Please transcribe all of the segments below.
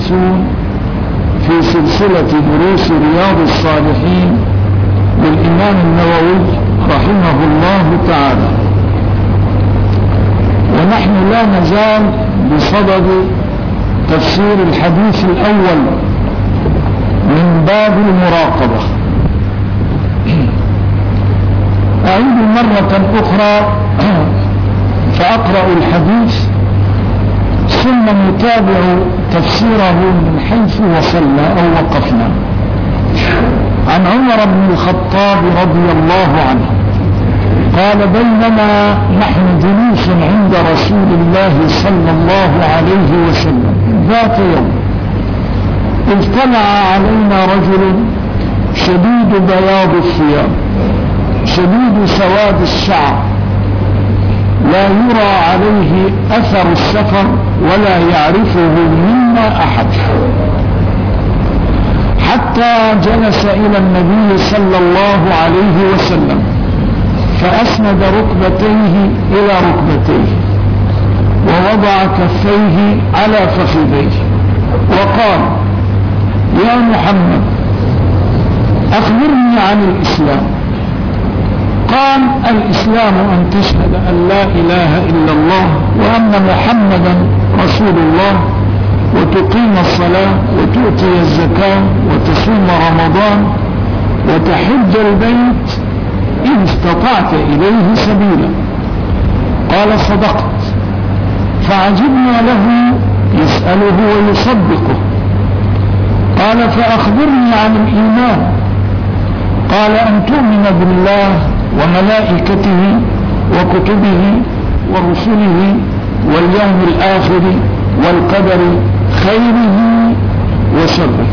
في سلسلة دروس رياض الصالحين للإمام النووي رحمه الله تعالى، ونحن لا نزال بصدد تفسير الحديث الأول من باب المراقبة. أعيد مرة أخرى فأقرأ الحديث ثم نتابع تفسيره من حيث وصلنا أو وقفنا. عن عمر بن الخطاب رضي الله عنه قال: بينما نحن جلوس عند رسول الله صلى الله عليه وسلم ذات يوم اطلع علينا رجل شديد بياض الثياب شديد سواد الشعر، لا يرى عليه أثر السفر ولا يعرفه منا أحد، حتى جلس إلى النبي صلى الله عليه وسلم فأسند ركبتيه إلى ركبتيه ووضع كفيه على فخذيه وقال: يا محمد أخبرني عن الإسلام. قال: الإسلام أن تشهد أن لا إله إلا الله وأن محمدا رسول الله، وتقيم الصلاة وتؤتي الزكاة وتصوم رمضان وتحج البيت إن استطعت إليه سبيلا. قال: صدقت. فعجبنا له يسأله ويصدقه. قال: فأخبرني عن الإيمان. قال: أن تؤمن بالله وملائكته وكتبه ورسله واليوم الآخر والقدر خيره وشره.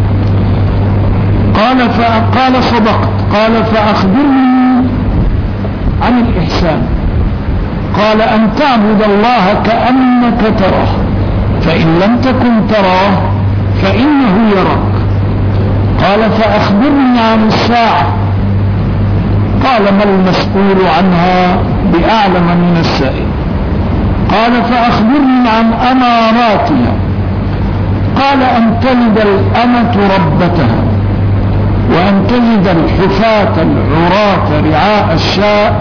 قال: صدقت. قال: فأخبرني عن الإحسان. قال: أن تعبد الله كأنك تراه، فإن لم تكن تراه فإنه يراك. قال: فأخبرني عن الساعة. قال: ما المسؤول عنها بأعلم من السائل. قال: فأخبرني عن أماراتها. قال: أن تلد الأمة ربتها، وأن تجد الحفاة العراة رعاء الشاء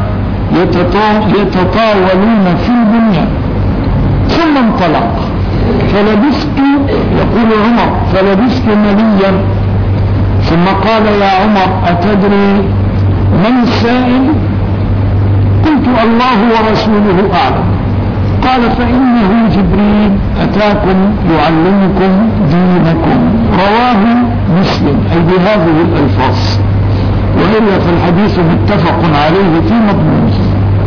يتطاولون في البنيان. ثم انطلق فلبثت، يقول عمر، فلبثت مليا، ثم قال: يا عمر أتدري من السائل؟ قلت: الله ورسوله أعلم. قال: فإنه جبريل أتاكم يعلمكم دينكم. رواه مسلم، أي بهذه الألفاظ، وإلا فالحديث متفق عليه في مضمونه.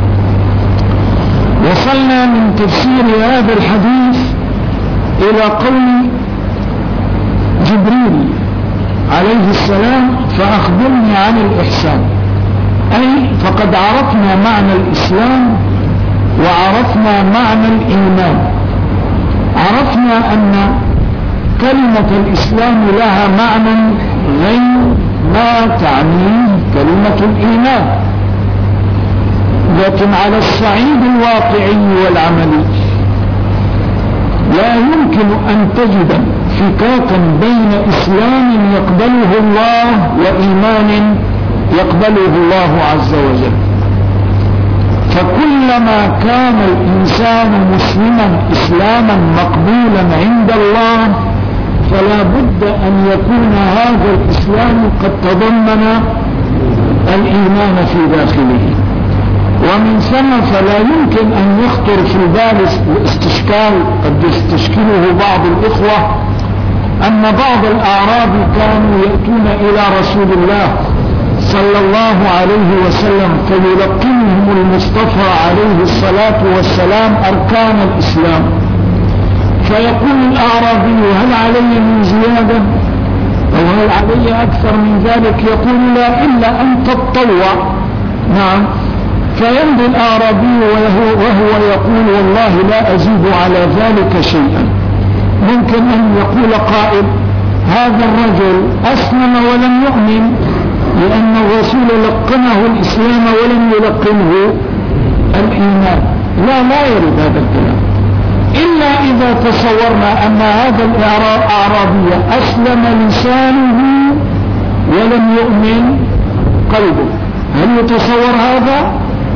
وصلنا من تفسير هذا الحديث إلى قول جبريل عليه السلام: فأخبرني عن الإحسان. أي فقد عرفنا معنى الإسلام وعرفنا معنى الإيمان. عرفنا أن كلمة الإسلام لها معنى غير ما تعنيه كلمة الإيمان، لكن على الصعيد الواقعي والعملي لا يمكن أن تجد فكاكا بين إسلام يقبله الله وإيمان يقبله الله عز وجل. فكلما كان الإنسان مسلما إسلاما مقبولا عند الله فلا بد أن يكون هذا الإسلام قد تضمن الإيمان في داخله. ومن ثم فلا يمكن أن يخطر في البال الاستشكال قد يستشكله بعض الإخوة أن بعض الأعراب كانوا يأتون إلى رسول الله صلى الله عليه وسلم فيلقنهم المصطفى عليه الصلاة والسلام أركان الإسلام، فيقول الأعرابي: هل علي من زيادة أو هل علي أكثر من ذلك؟ يقول: لا، إلا أن تتطوع. نعم. فيمضي الأعرابي وهو يقول: والله لا أزيد على ذلك شيئا. ممكن أن يقول قائل: هذا الرجل أسلم ولم يؤمن، لأن الرسول لقنه الإسلام ولم يلقنه الإيمان. لا يرد هذا الكلام. إلا إذا تصورنا أن هذا الأعرابي أسلم لسانه ولم يؤمن قلبه. هل يتصور هذا؟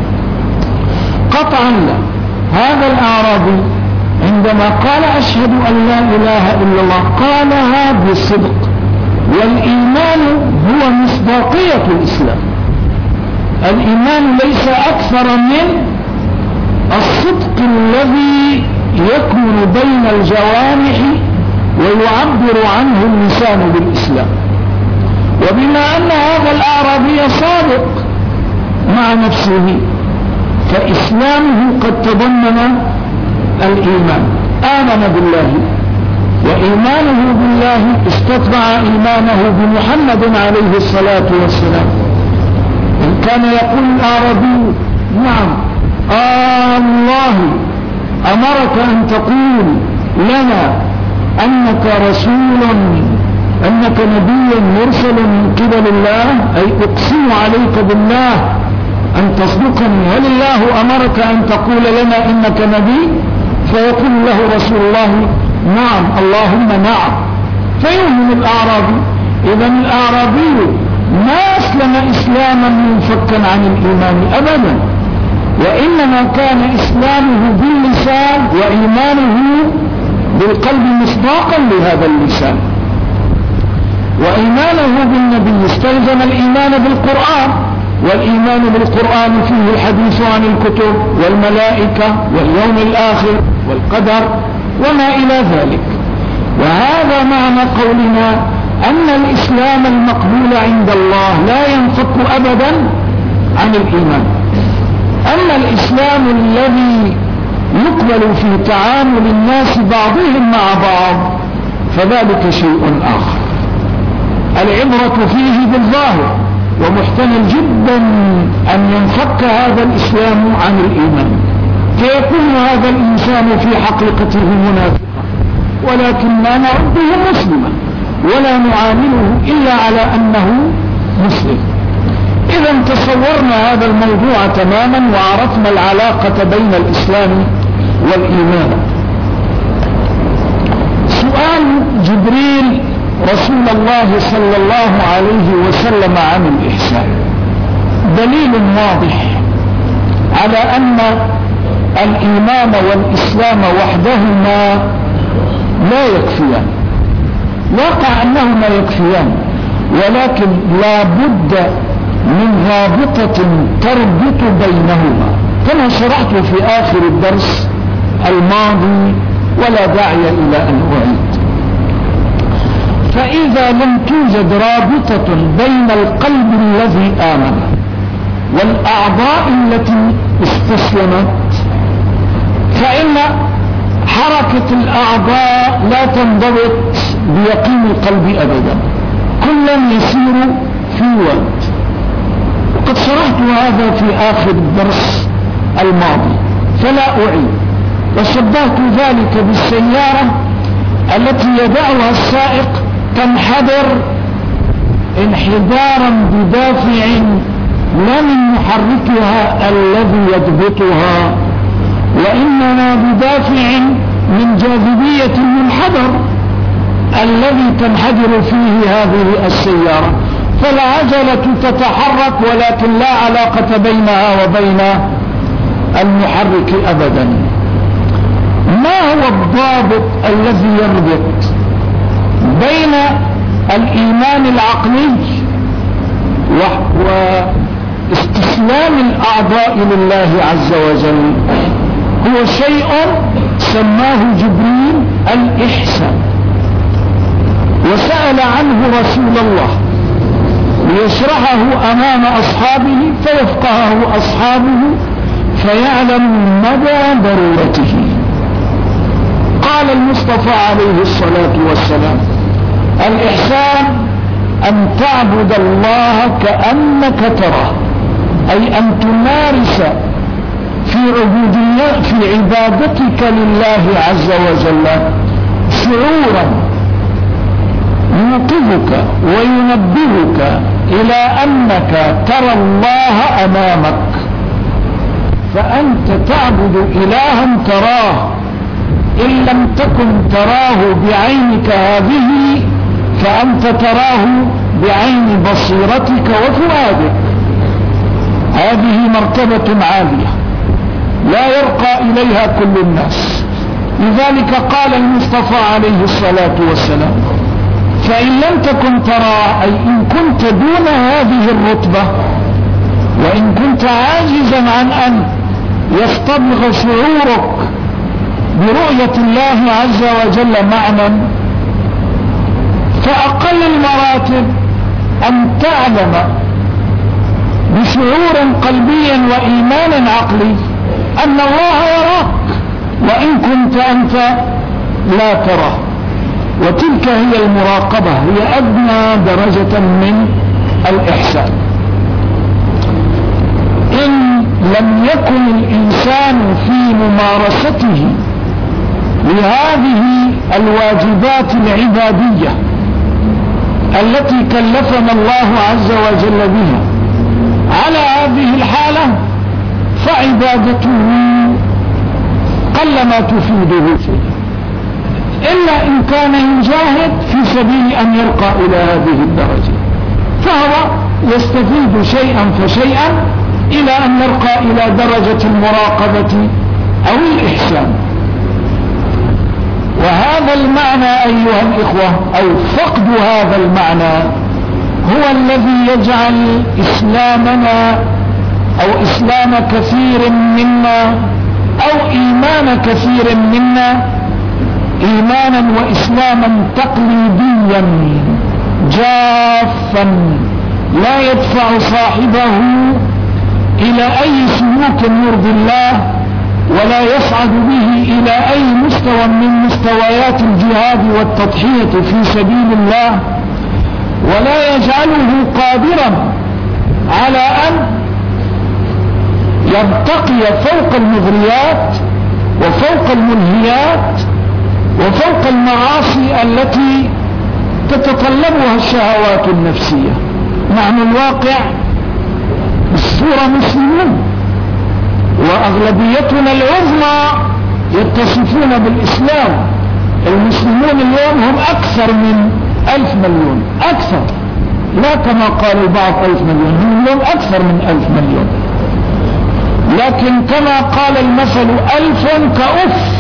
قطعا لا. هذا الأعرابي عندما قال أشهد أن لا إله إلا الله قالها بالصدق، والإيمان هو مصداقية الإسلام. الإيمان ليس أكثر من الصدق الذي يكمن بين الجوانح ويعبر عنه اللسان بالإسلام. وبما أن هذا الأعرابي صادق مع نفسه فإسلامه قد تضمن الإيمان، آمن بالله، وإيمانه بالله استتبع إيمانه بمحمد عليه الصلاة والسلام. إن كان يقول الأعرابي نعم الله أمرك أن تقول لنا أنك رسول، أنك نبي مرسل من قبل الله، أي أقسم عليك بالله أن تصدقني، هل الله أمرك أن تقول لنا إنك نبي؟ فيقول له رسول الله نعم اللهم نعم، فيؤمن الأعرابي. إذا الأعرابي ما أسلم إسلاما منفكا عن الإيمان أبدا، وإنما كان إسلامه باللسان وإيمانه بالقلب مصداقا لهذا اللسان. وإيمانه بالنبي استلزم الإيمان بالقرآن، والإيمان بالقرآن فيه الحديث عن الكتب والملائكة واليوم الآخر والقدر وما إلى ذلك. وهذا معنى قولنا أن الإسلام المقبول عند الله لا ينفك أبدا عن الإيمان. أما الإسلام الذي يقبل في تعامل الناس بعضهم مع بعض فذلك شيء آخر. العبرة فيه بالظاهر، ومحتمل جدا أن ينفك هذا الإسلام عن الإيمان فيكون هذا الإنسان في حقيقته منافقا، ولكننا نعده مسلما ولا نعامله إلا على أنه مسلم. إذا تصورنا هذا الموضوع تماما وعرفنا العلاقة بين الإسلام والإيمان. سؤال جبريل رسول الله صلى الله عليه وسلم عن الإحسان دليل واضح على أن الإيمان والإسلام وحدهما لا يكفيان. واقع أنهما يكفيان، ولكن لا بد من رابطة تربط بينهما كما شرحت في آخر الدرس الماضي ولا داعي إلى أن أعيد. فإذا لم توجد رابطة بين القلب الذي آمن والأعضاء التي استسلمت فإن حركة الأعضاء لا تنضبط بيقين القلب أبدا، كلا يسير في وقت. وقد شرحت هذا في آخر الدرس الماضي فلا أعيد. وشبهت ذلك بالسيارة التي يدعها السائق تنحدر انحدارا بدافع لا من محركها الذي يضبطها، وإنما بدافع من جاذبية المنحدر الذي تنحدر فيه هذه السيارة. فالعجلة تتحرك ولكن لا علاقة بينها وبين المحرك أبدا. ما هو الضابط الذي يربط بين الإيمان العقلي واستسلام الأعضاء لله عز وجل؟ هو شيء سماه جبريل الإحسان، وسأل عنه رسول الله ليشرحه أمام أصحابه فيفقهه أصحابه فيعلم مدى ضرورته. قال المصطفى عليه الصلاة والسلام: الإحسان أن تعبد الله كأنك تراه، أي أن تمارس في عبادتك لله عز وجل شعورا يوقظك وينبهك إلى أنك ترى الله أمامك، فأنت تعبد إلها تراه إن لم تكن تراه بعينك هذه فأنت تراه بعين بصيرتك وفؤادك. هذه مرتبة عالية لا يرقى إليها كل الناس. لذلك قال المصطفى عليه الصلاة والسلام: فإن لم تكن ترى، أي إن كنت دون هذه الرتبة، وإن كنت عاجزا عن أن يصطبغ شعورك برؤية الله عز وجل معنى، فأقل المراتب أن تعلم بشعور قلبي وإيمان عقلي أن الله يراك وإن كنت أنت لا تراه. وتلك هي المراقبة، هي أدنى درجة من الإحسان. إن لم يكن الإنسان في ممارسته لهذه الواجبات العبادية التي كلفنا الله عز وجل بها على هذه الحالة، فعبادته قلما تفيده شيئا، إلا إن كان يجاهد في سبيل أن يرقى إلى هذه الدرجة، فهو يستفيد شيئا فشيئا إلى أن يرقى إلى درجة المراقبة أو الإحسان. وهذا المعنى أيها الإخوة، أو فقد هذا المعنى، هو الذي يجعل إسلامنا أو إسلام كثير منا أو إيمان كثير منا إيمانا وإسلاما تقليديا جافا لا يدفع صاحبه إلى أي سلوك يرضي الله، ولا يصعد به إلى أي مستوى من مستويات الجهاد والتضحية في سبيل الله، ولا يجعله قادرا على أن يرتقي فوق المغريات وفوق الملهيات وفوق المعاصي التي تتطلبها الشهوات النفسية. نحن الواقع بالصورة مسلمون، وأغلبيتنا العظمى يتصفون بالإسلام. المسلمون اليوم هم أكثر من 1000 مليون، أكثر، لا كما قال البعض 1000 مليون، هم اليوم أكثر من 1000 مليون. لكن كما قال المثل: 1000 كأف.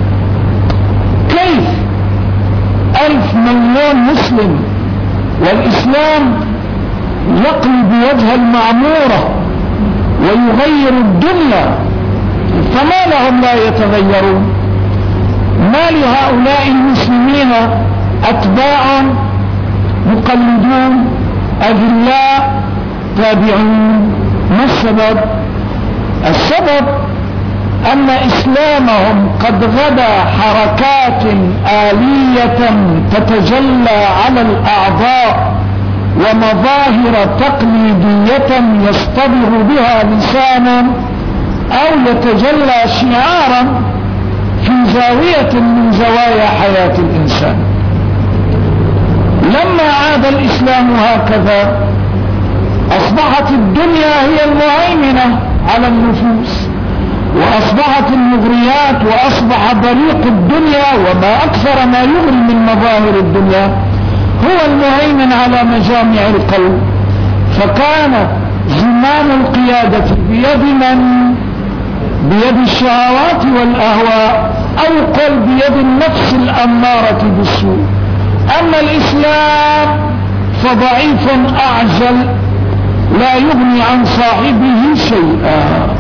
كيف 1000 مليون مسلم والإسلام يقلب وجه المعمورة ويغير الدنيا، فما لهم لا يتغيرون؟ ما لهؤلاء المسلمين أتباع مقلدون أذلاء تابعون؟ ما السبب؟ السبب أن إسلامهم قد غدا حركات آلية تتجلى على الأعضاء ومظاهر تقليدية يصطبغ بها لسانا أو يتجلى شعارا في زاوية من زوايا حياة الإنسان. لما عاد الإسلام هكذا أصبحت الدنيا هي المهيمنة على النفوس، وأصبحت المغريات، وأصبح بريق الدنيا وما أكثر ما يغري من مظاهر الدنيا هو المهيمن على مجامع القلب. فكانت زمام القيادة بيد من؟ بيد الشهوات والأهواء، أو قل بيد النفس الأمارة بالسوء. أما الإسلام فضعيف أعجل لا يغني عن صاحبه شيئا.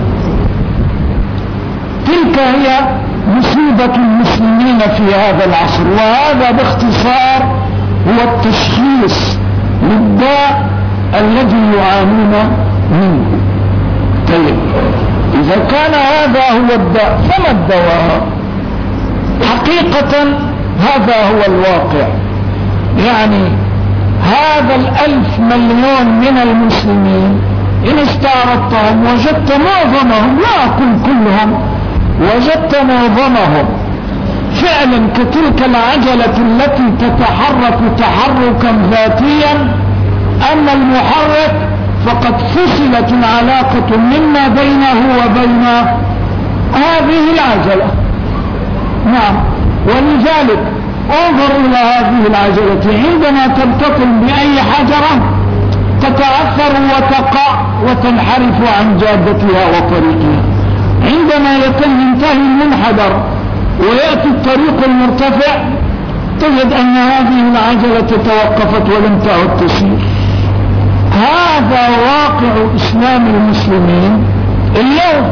تلك هي مصيبة المسلمين في هذا العصر، وهذا باختصار هو التشخيص للداء الذي يعانون منه. طيب، إذا كان هذا هو الداء فما الدواء؟ حقيقة هذا هو الواقع. يعني هذا 1000 مليون من المسلمين إن استعرضتهم وجدت معظمهم، لا أقول كلهم، وجدت معظمهم فعلا كتلك العجلة التي تتحرك تحركا ذاتيا، أما المحرك فقد فصلت العلاقة مما بينه وبين هذه العجلة. نعم. ولذلك انظر إلى هذه العجلة، عندما تلتقم بأي حجرة تتعثر وتقع وتنحرف عن جادتها وطريقها. عندما ينتهي المنحدر ويأتي الطريق المرتفع تجد أن هذه العجلة توقفت ولم تعد تسير. هذا واقع إسلام المسلمين اليوم.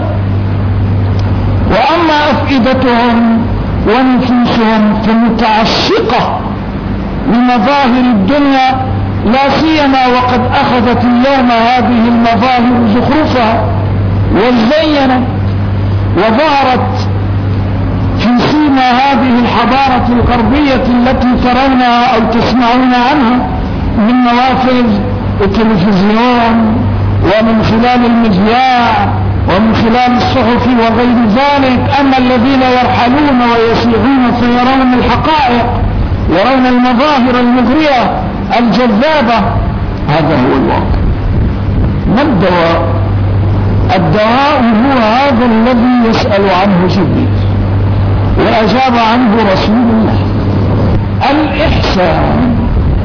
وأما أفئدتهم ونفوسهم فمتعشقة لمظاهر الدنيا، لا سيما وقد أخذت اليوم هذه المظاهر زخرفها وزينت وظهرت في سيما هذه الحضارة الغربية التي ترونها أو تسمعون عنها من نوافذ التلفزيون ومن خلال المذياع ومن خلال الصحف وغير ذلك. أما الذين يرحلون ويسيحون فيرون الحقائق، يرون المظاهر المغرية الجذابة. هذا هو الواقع. ما الدواء؟ الدواء هو هذا الذي يسأل عنه جبريل وأجاب عنه رسول الله: الإحسان.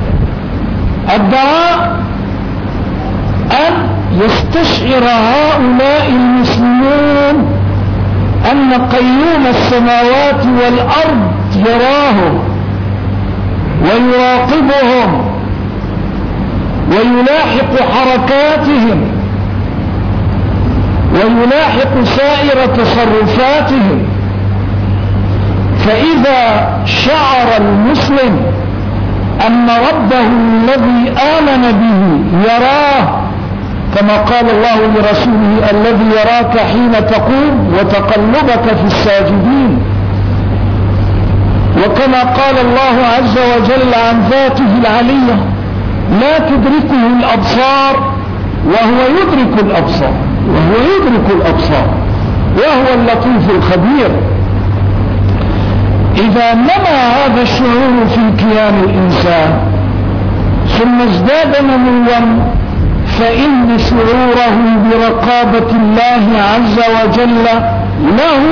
الدواء أن يستشعر هؤلاء المسلمون أن قيوم السماوات والأرض يراهم ويراقبهم ويلاحق حركاتهم ويلاحق سائر تصرفاتهم. فإذا شعر المسلم أن ربه الذي آمن به يراه، كما قال الله لرسوله: الذي يراك حين تقوم وتقلبك في الساجدين. وكما قال الله عز وجل عن ذاته العلية: لا تدركه الأبصار وهو يدرك الأبصار، وهو يدرك الأبصار وهو اللطيف الخبير. إذا نما هذا الشعور في كيان الإنسان ثم ازداد نموا، فإن شعوره برقابة الله عز وجل له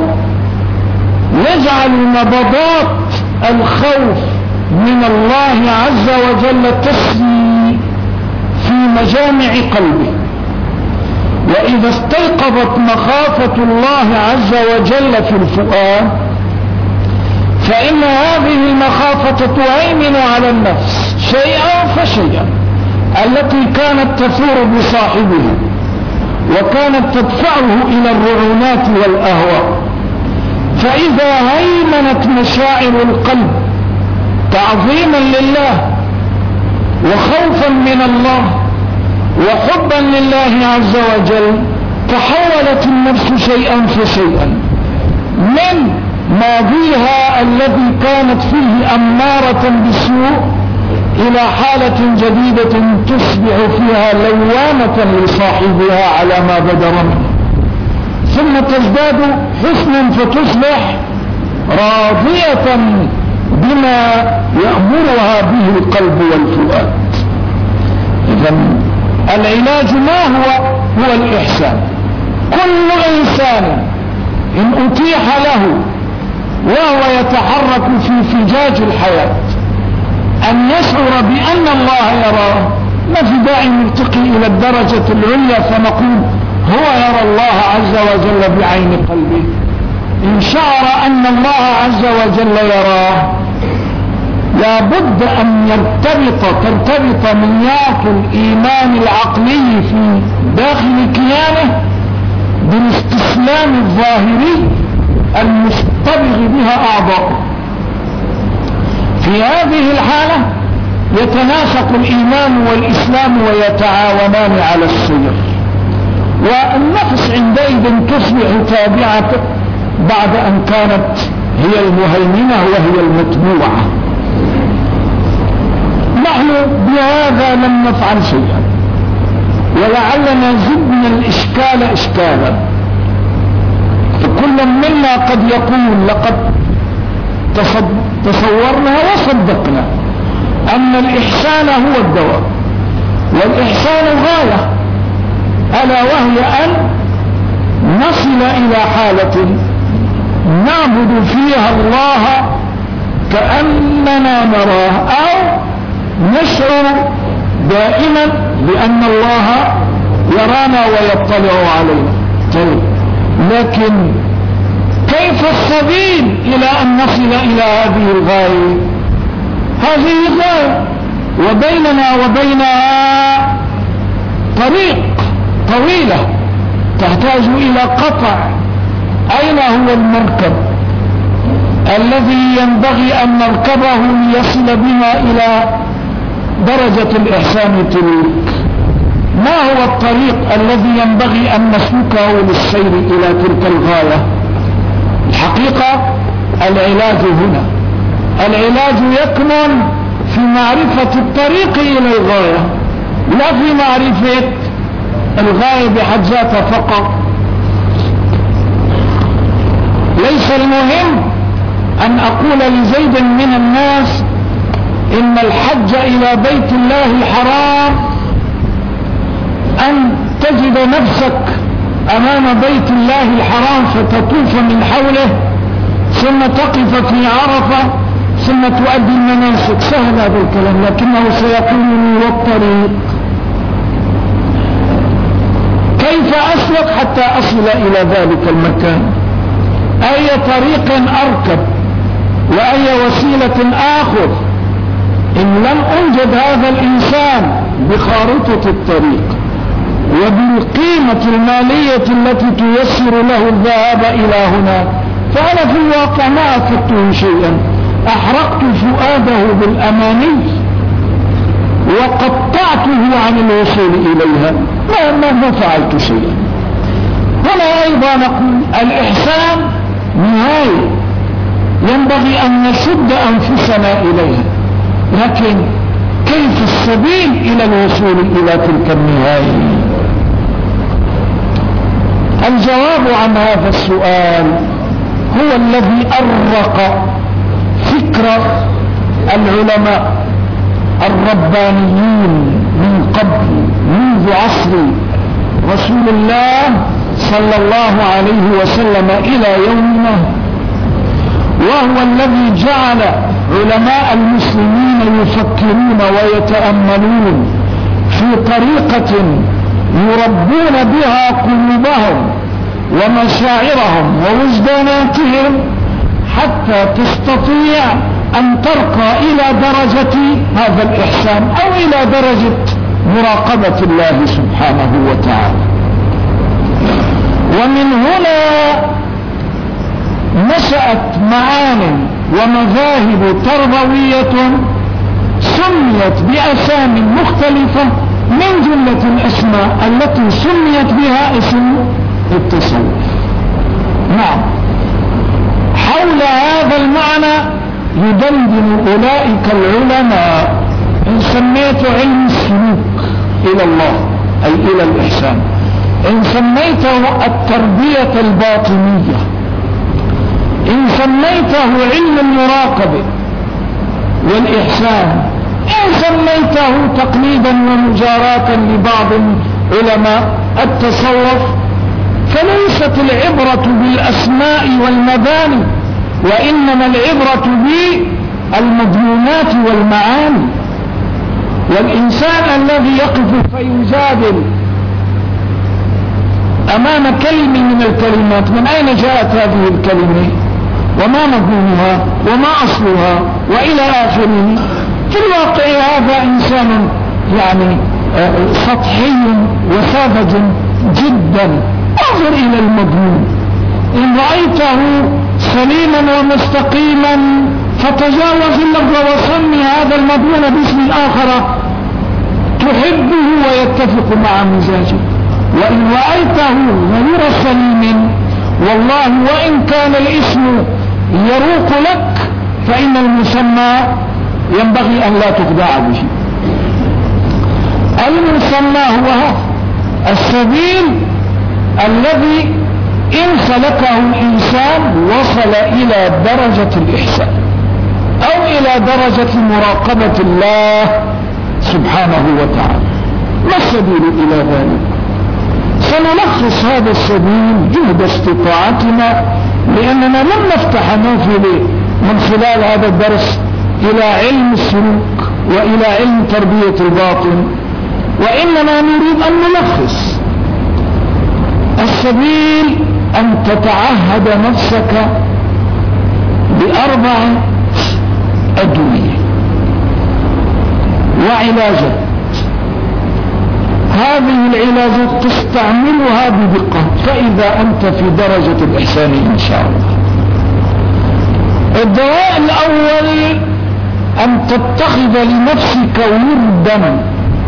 يجعل نبضات الخوف من الله عز وجل تسري في مجامع قلبه. وإذا استيقظت مخافة الله عز وجل في الفؤاد فإن هذه المخافة تهيمن على النفس شيئا فشيئا، التي كانت تثور بصاحبها وكانت تدفعه إلى الرعونات والأهواء. فإذا هيمنت مشاعر القلب تعظيما لله وخوفا من الله وحبا لله عز وجل، تحولت النفس شيئا فشيئا من ماضيها الذي كانت فيه أمارة بالسوء إلى حالة جديدة تصبح فيها لوامة لصاحبها على ما بدر منه، ثم تزداد حسنا فتصبح راضية بما يأمرها به القلب والفؤاد. إذن العلاج ما هو الإحسان. كل إنسان إن أتيح له وهو يتحرك في فجاج الحياة أن يشعر بأن الله يراه، ما في داعي نرتقي إلى الدرجة العليا فنقول هو يرى الله عز وجل بعين قلبه. إن شعر أن الله عز وجل يراه لا بد أن ترتبط منيات الإيمان العقلي في داخل كيانه بالاستسلام الظاهري المستبغ بها أعضاءه. في هذه الحالة يتناسق الإيمان والإسلام ويتعاونان على السير، والنفس عندئذ تصبح تابعة بعد أن كانت هي المهيمنة وهي المتبوعة. نحن بهذا لم نفعل شيئا، ولعلنا زدنا الإشكال إشكالا. فكل منا قد يقول لقد تصورنا وصدقنا أن الإحسان هو الدواء، والإحسان غاية، ألا وهي أن نصل إلى حالة نعبد فيها الله كأننا نراه أو نشعر دائما بأن الله يرانا ويطلع علينا. طيب لكن كيف السبيل إلى أن نصل إلى هذه الغاية؟ هذه غاية وبيننا وبينها طريق طويلة تحتاج إلى قطع. أين هو المركب الذي ينبغي أن نركبه ليصل بنا إلى درجة الإحسان تلك؟ ما هو الطريق الذي ينبغي أن نسلكه للسير إلى تلك الغاية؟ الحقيقة العلاج هنا، العلاج يكمن في معرفة الطريق إلى الغاية لا في معرفة الغاية بحد ذاتها فقط. ليس المهم أن أقول لزيد من الناس إن الحج إلى بيت الله الحرام أن تجد نفسك أمام بيت الله الحرام فتطوف من حوله ثم تقف في عرفة ثم تؤدي المناسك. سهل هذا الكلام، لكنه سيكون والطريق كيف أسلك حتى أصل إلى ذلك المكان؟ أي طريق أركب وأي وسيلة آخذ إن لم أنجد هذا الإنسان بخارطة الطريق وبالقيمة المالية التي تيسر له الذهاب إلى هنا، فأنا في الواقع ما أفدته شيئا، أحرقت فؤاده بالأماني وقطعته عن الوصول إليها، ما فعلت شيئا. هنا أيضا نقول الإحسان نهاية ينبغي أن نشد أنفسنا إليها، لكن كيف السبيل إلى الوصول إلى تلك النهاية؟ الجواب عن هذا السؤال هو الذي أرق فكر العلماء الربانيين من قبل منذ عصر رسول الله صلى الله عليه وسلم إلى يومنا، وهو الذي جعل علماء المسلمين يفكرون ويتأملون في طريقة يربون بها قلوبهم ومشاعرهم ووجداناتهم حتى تستطيع أن ترقى إلى درجة هذا الإحسان أو إلى درجة مراقبة الله سبحانه وتعالى. ومن هنا نشأت معان ومذاهب تربوية سميت بأسامي مختلفة، من جملة الأسماء التي سميت بها اسم التصوف. نعم، حول هذا المعنى يدندن أولئك العلماء. إن سميت علم السلوك إلى الله أي إلى الإحسان، إن سميته التربية الباطنية، إن سميته علم المراقبة والإحسان، إن سميته تقليدا ومجاراة لبعض علماء التصوف، فليست العبرة بالأسماء والمباني، وإنما العبرة بالمضمونات والمعاني. والإنسان الذي يقف فيجادل أمام كلمة من الكلمات، من أين جاءت هذه الكلمة وما مضمونها وما أصلها وإلى آخره، في الواقع هذا إنسان يعني سطحي وساذج جدا. انظر إلى المضمون، إن رأيته سليما ومستقيما فتجاوز اللفظ وسمي هذا المضمون باسم آخر تحبه ويتفق مع مزاجه، وإن رأيته غير سليم والله وإن كان الاسم يروق لك فإن المسمى ينبغي أن لا تخدع به. المسمى هو هذا السبيل الذي إن سلكه الإنسان وصل إلى درجة الإحسان أو إلى درجة مراقبة الله سبحانه وتعالى. ما السبيل إلى ذلك؟ سنلخص هذا السبيل جهد استطاعتنا لأننا لم نفتح نافذة من خلال هذا الدرس إلى علم السلوك وإلى علم تربية الباطن، وإنما نريد أن نلخص. السبيل أن تتعهد نفسك ب4 أدوية وعلاجات. هذه العلاجات تستعملها بدقة، فإذا أنت في درجة الإحسان إن شاء الله. الدواء الأول أن تتخذ لنفسك وردا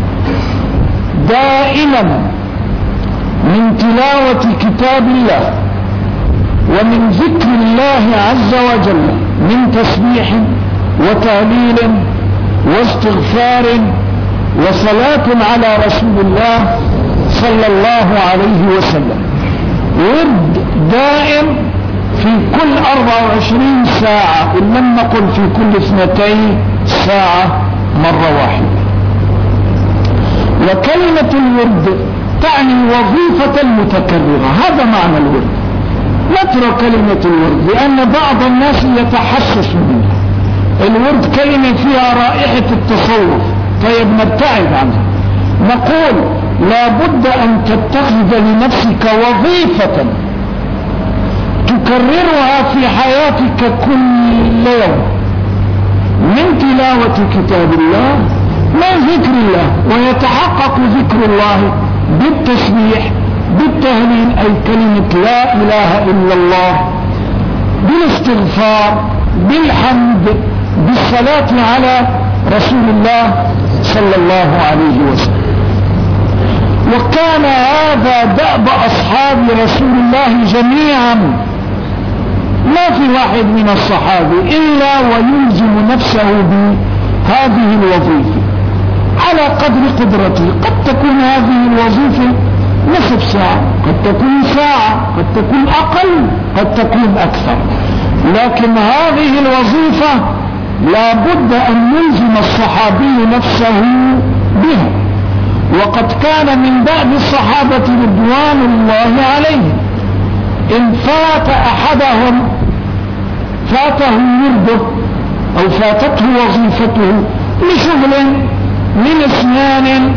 دائما من تلاوة كتاب الله ومن ذكر الله عز وجل، من تسبيح وتهليل واستغفار وصلاة على رسول الله صلى الله عليه وسلم. ورد دائم في كل 24 ساعة، إن لم نقل في كل 2 ساعة مرة واحدة. وكلمة الورد تعني وظيفة المتكررة، هذا معنى الورد. نترك كلمة الورد لأن بعض الناس يتحسس منها. الورد كلمة فيها رائحة التصوف، طيب نبتعد عنها. نقول لا بد أن تتخذ لنفسك وظيفة تكررها في حياتك كل يوم، من تلاوة كتاب الله، من ذكر الله، ويتحقق ذكر الله بالتسبيح بالتهليل أي كلمة لا إله إلا الله، بالاستغفار، بالحمد، بالصلاة على رسول الله صلى الله عليه وسلم. وكان هذا دأب أصحاب رسول الله جميعا، ما في واحد من الصحابة إلا ويلزم نفسه بهذه الوظيفة على قدر قدرته. قد تكون هذه الوظيفة نصف ساعة، قد تكون ساعة، قد تكون أقل، قد تكون أكثر، لكن هذه الوظيفة لا بد أن يلزم الصحابي نفسه بها. وقد كان من بعد الصحابة رضوان الله عليهم إن فات أحدهم فاته ورده أو فاتته وظيفته لشغل، لنسيان،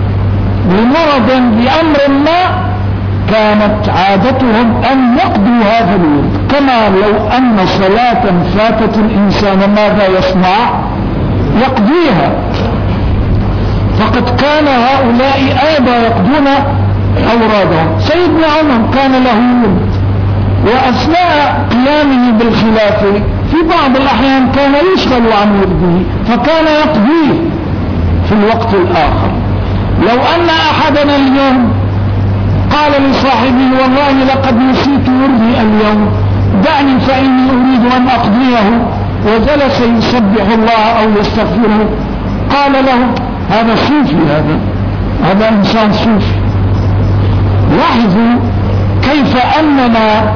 لمرض، لأمر ما، كانت عادتهم أن يقضوا هذا الورد. كما لو أن صلاة فاتت الإنسان ماذا يصنع؟ يقضيها. فقد كان هؤلاء أيضا يقضون أورادهم. سيدنا عمر كان له ورد، وأثناء قيامه بالخلافة في بعض الأحيان كان يشغل عن ورده فكان يقضيه في الوقت الآخر. لو أن أحدنا اليوم قال لصاحبه والله لقد نسيت وردي اليوم، دعني فإني أريد أن أقضيه، وجلس يسبح الله أو يستغفره، قال له هذا صوفي، هذا إنسان صوفي. لاحظوا كيف أننا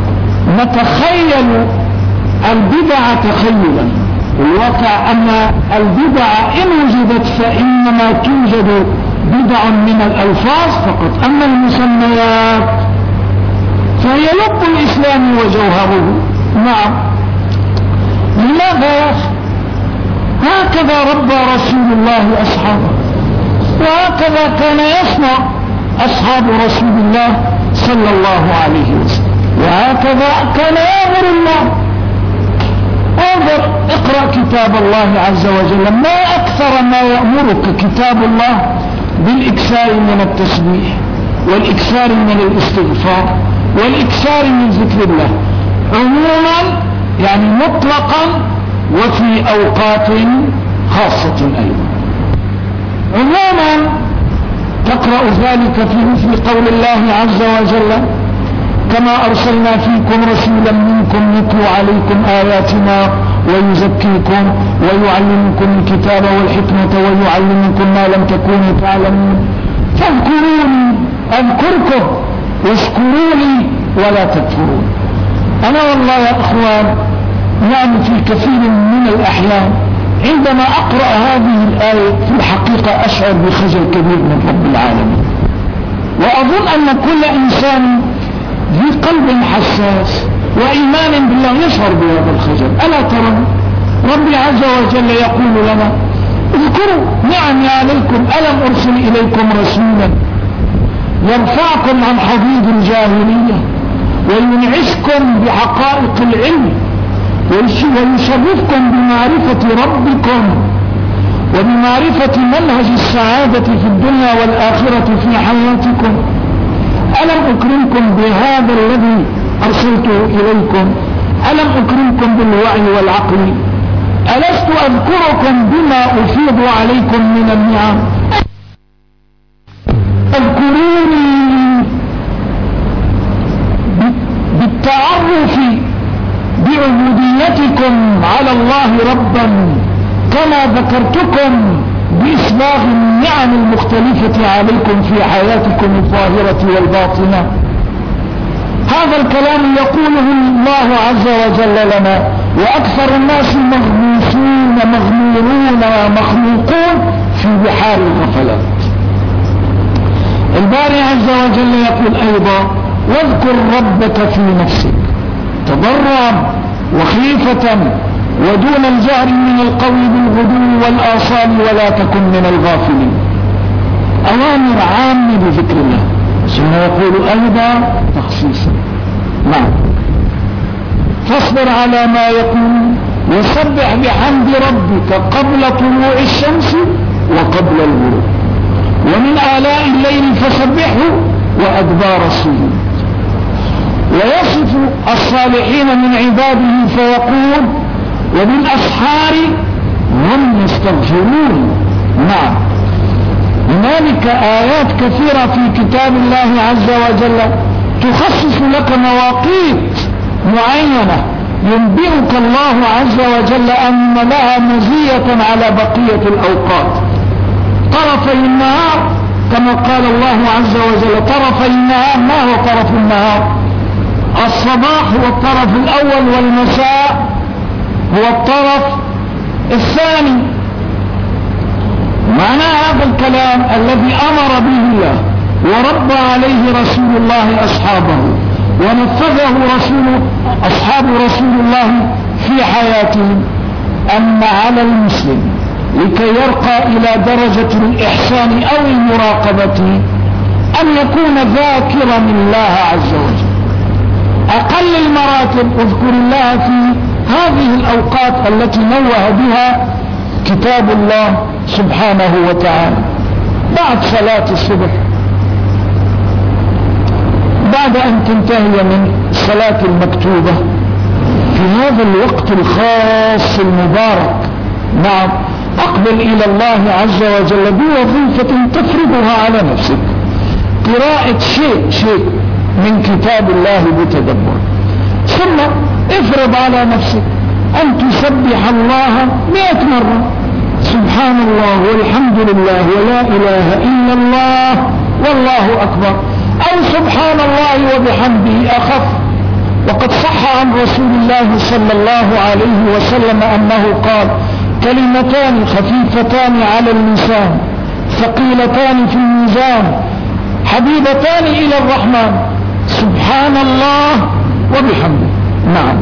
نتخيل البدع تخيلا. الواقع أن البدع إن وجدت فإنما توجد بدع من الألفاظ فقط، أما المسميات فهي لب الإسلام وجوهره. نعم، لماذا يا أخي؟ هكذا ربى رسول الله أصحابه، وهكذا كان يصنع أصحاب رسول الله صلى الله عليه وسلم، وهكذا كان يأمر الله. انظر، اقرأ كتاب الله عز وجل، ما أكثر ما يأمرك كتاب الله بالإكثار من التسبيح والإكثار من الاستغفار والإكثار من ذكر الله عموما، يعني مطلقا، وفي أوقات خاصة أيضا. عموما تقرأ ذلك في مثل قول الله عز وجل كما أرسلنا فيكم رسولا منكم يتلو عليكم آياتنا ويزكيكم ويعلمكم الكتاب والحكمة ويعلمكم ما لم تكونوا تعلمون فاذكروني أذكركم واشكروا لي ولا تكفرون. أنا والله يا أخوان يعني في كثير من الأحيان عندما أقرأ هذه الآية في الحقيقة أشعر بخجل كبير من رب العالمين، وأظن أن كل إنسان ذي قلب حساس وإيمان بالله يشعر بهذا الخجل. ألا ترون ربي عز وجل يقول لنا اذكروا نعمي عليكم ألم أرسل إليكم رسولا يرفعكم عن حضيض الجاهلية وينعشكم بحقائق العلم ويشرفكم بمعرفة ربكم وبمعرفة منهج السعادة في الدنيا والآخرة في حياتكم. ألم أكرمكم بهذا الذي أرسلته إليكم؟ ألم أكرمكم بالوعي والعقل؟ ألست أذكركم بما أفيض عليكم من النعم؟ اذكروني بالتعرف بعبوديتكم على الله ربا كما ذكرتكم بإسباغ النعم المختلفة عليكم في حياتكم الظاهرة والباطنة. هذا الكلام يقوله الله عز وجل لنا، وأكثر الناس مغموسون مغمورون مخلوقون في بحار الغفلات. الباري عز وجل يقول أيضا واذكر ربك في نفسك تضرعا وخيفة ودون الجهر من القول بالغدو والآصال ولا تكن من الغافلين. أوامر عامة بذكر الله، ثم يقول أيضا تخصيصا. نعم، فاصبر على ما يقول وسبح بحمد ربك قبل طلوع الشمس وقبل الغروب ومن آلاء الليل فسبحه وأدبار السجود. ويصف الصالحين من عباده فيقول وبالأسحار هم يستغفرون. نعم، هنالك آيات كثيرة في كتاب الله عز وجل تخصص لك مواقيت معينة ينبئك الله عز وجل أن لها مزية على بقية الأوقات. طرفي النهار كما قال الله عز وجل طرفي النهار. ما هو طرف النهار؟ الصباح هو الطرف الأول والمساء هو الطرف الثاني. معنى هذا الكلام الذي أمر به الله وربى عليه رسول الله أصحابه ونفذه أصحاب رسول الله في حياتهم، أن على المسلم لكي يرقى إلى درجة الإحسان أو المراقبة أن يكون ذاكرا الله عز وجل. أقل المراتب اذكر الله في هذه الأوقات التي نوه بها كتاب الله سبحانه وتعالى. بعد صلاة الصبح، بعد أن تنتهي من الصلاة المكتوبة في هذا الوقت الخاص المبارك، نعم، أقبل إلى الله عز وجل بوظيفة تفرضها على نفسك، قراءة شيء من كتاب الله بتدبر. ثم افرض على نفسك أن تسبح الله 100 مرة، سبحان الله والحمد لله ولا إله إلا الله والله أكبر، أو سبحان الله وبحمده أخف. وقد صح عن رسول الله صلى الله عليه وسلم أنه قال كلمتان خفيفتان على اللسان ثقيلتان في الميزان حبيبتان إلى الرحمن سبحان الله وبحمده. نعم،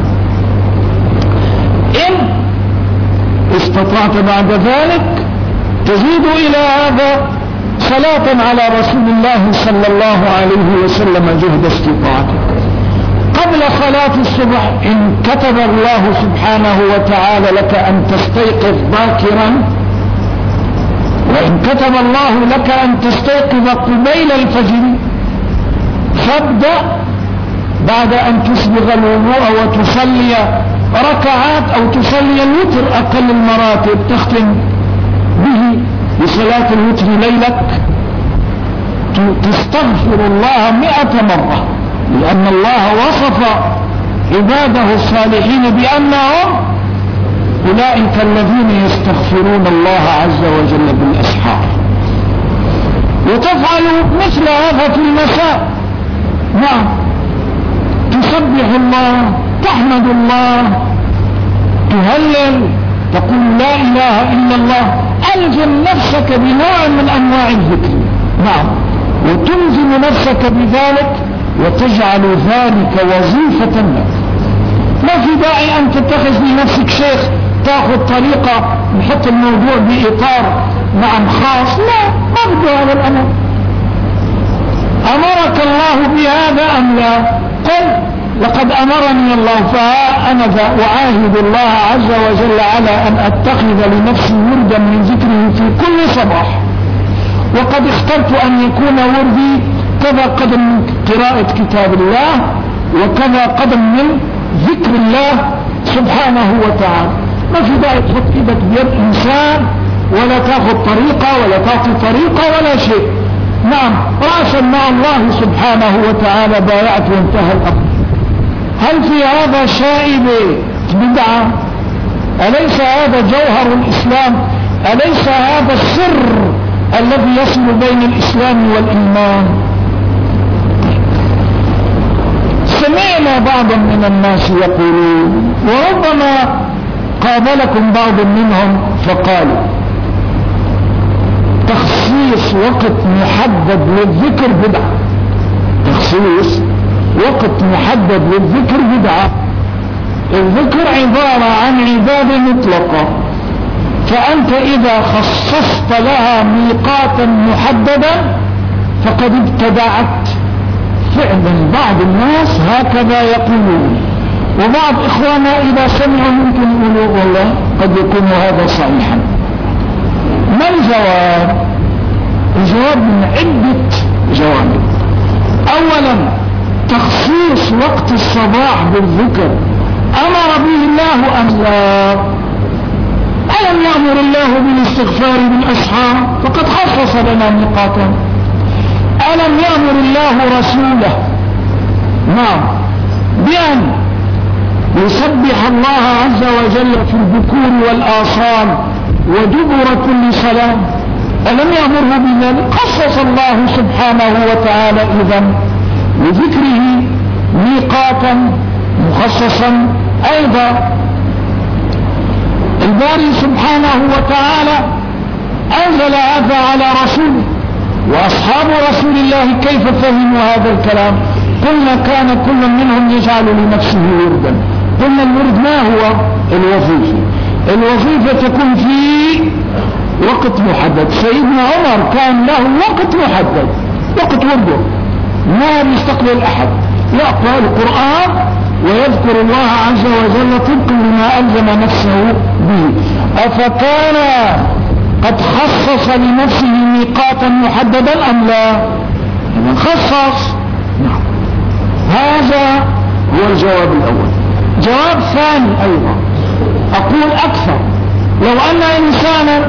إن استطعت بعد ذلك تزيد إلى هذا صلاة على رسول الله صلى الله عليه وسلم جهد استطاعتك. قبل صلاة الصبح إن كتب الله سبحانه وتعالى لك أن تستيقظ باكرا، وإن كتب الله لك أن تستيقظ قبيل الفجر، فابدأ بعد أن تسبغ الوضوء وتصلي ركعات أو تصلي الوتر أقل المراتب تختم به بصلاة الوتر ليلك، تستغفر الله 100 مرة، لأن الله وصف عباده الصالحين بأنهم أولئك الذين يستغفرون الله عز وجل بالأسحار. وتفعل مثل هذا في المساء. نعم، تسبح الله، تحمد الله، تهلل، تقول لا إله إلا الله، ألزم نفسك بنوع من أنواع الذكر. نعم، وتلزم نفسك بذلك وتجعل ذلك وظيفة لك. ما في داعي أن تتخذ لنفسك شيخ تأخذ طريقة نحط الموضوع بإطار نعم خاص. لا، ما بده هذا الأمر. أمرك الله بهذا أم لا؟ قل لقد أمرني الله، فها أنا أعاهد الله عز وجل على أن أتخذ لنفسي وردا من ذكره في كل صباح، وقد اخترت أن يكون وردي كذا قدم من قراءة كتاب الله، وكذا قدم من ذكر الله سبحانه وتعالى. ما في داعي تحط ايدك بيد انسان ولا تاخذ طريقة ولا تعطي طريقة ولا شيء. نعم، رأسا مع الله سبحانه وتعالى بايعت وانتهى الأمر. هل في هذا شائبة بدعة؟ أليس هذا جوهر الإسلام؟ أليس هذا السر الذي يصل بين الإسلام والإيمان؟ سمعنا بعضا من الناس يقولون، وربما قابلكم بعض منهم فقالوا تخصيص وقت محدد للذكر بدعة. تخصيص وقت محدد للذكر بدعة. الذكر عبارة عن عبادة مطلقة، فأنت إذا خصصت لها ميقاتا محددا فقد ابتدعت. فعلا بعض الناس هكذا يقولون، وبعض إخوانا إذا سمعوا ممكن يقولوا والله قد يكون هذا صحيحا. ما الجواب؟ الجواب من عدة جوانب. أولا، تخصيص وقت الصباح بالذكر أمر به الله أم لا؟ ألم يأمر الله بالاستغفار بالأسحار؟ فقد خصص لنا ميقاتا. ألم يأمر الله رسوله نعم بأن يسبح الله عز وجل في البكور والآصال ودبر كل صلاة؟ ألم يأمره بذلك؟ خصص الله سبحانه وتعالى إذن لذكره ميقاتا مخصصا. أيضا الباري سبحانه وتعالى أنزل هذا على رسوله، وأصحاب رسول الله كيف فهموا هذا الكلام؟ قلنا كان كل منهم يجعل لنفسه وردا. قلنا الورد ما هو؟ الوظيفة. الوظيفة تكون في وقت محدد. سيدنا عمر كان له وقت محدد، وقت ورده ما بيستقبل أحد، يقرأ القرآن ويذكر الله عز وجل طبقا لما ألزم نفسه به. أفكان قد خصص لنفسه ميقاتا محددا أم لا؟ خصص. نعم، هذا هو الجواب الأول. جواب ثاني أيضا، أقول أكثر، لو أن إنسانا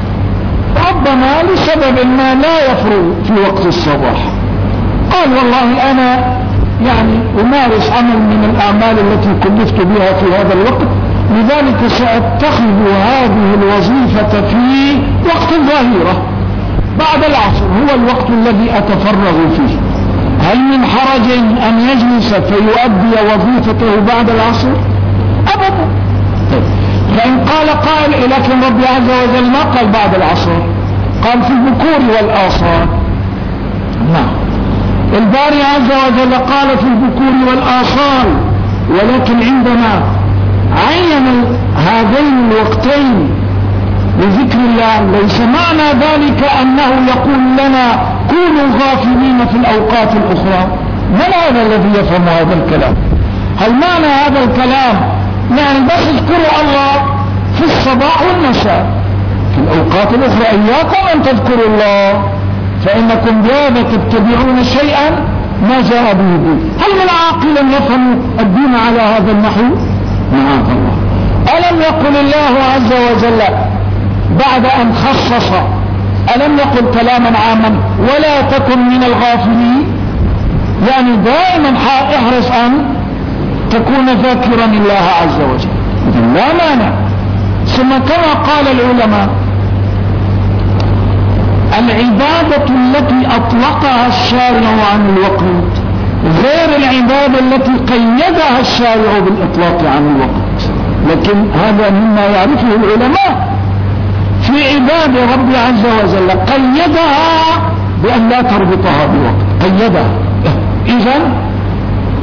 ربما لسبب ما لا يفرغ في وقت الصباح، قال والله أنا يعني أمارس عمل من الأعمال التي كلفت بها في هذا الوقت، لذلك سأتخذ هذه الوظيفة في وقت الظهيرة بعد العصر، هو الوقت الذي أتفرغ فيه. هل من حرج أن يجلس فيؤدي وظيفته بعد العصر؟ أبدا. فإن قال قائل لكن ربي عز وجل ما قال بعد العصر، قال في البكور والآصال. نعم، الباري عز وجل قال في البكور والآصال، ولكن عندما عين هذين الوقتين لذكر الله ليس معنى ذلك أنه يقول لنا كونوا غافلين في الأوقات الأخرى. من هذا الذي يفهم هذا الكلام؟ هل معنى هذا الكلام يعني بس اذكروا الله في الصباح والمساء، في الأوقات الأخرى إياكم أن تذكروا الله فإنكم بهذا تتبعون شيئا ما جاء به؟ هل من عاقل يفهم الدين على هذا النحو؟ معاذ الله. ألم يقل الله عز وجل بعد أن خصص، ألم يقل كلاما عاما ولا تكن من الغافلين؟ يعني دائما احرص أن تكون ذاكرا الله عز وجل، لا مانع. ثم كما قال العلماء العبادة التي أطلقها الشارع عن الوقت غير العبادة التي قيدها الشارع بالإطلاق عن الوقت. لكن هذا مما يعرفه العلماء في عبادة رب عز وجل قيدها بأن لا تربطها بوقت، قيدها. إذن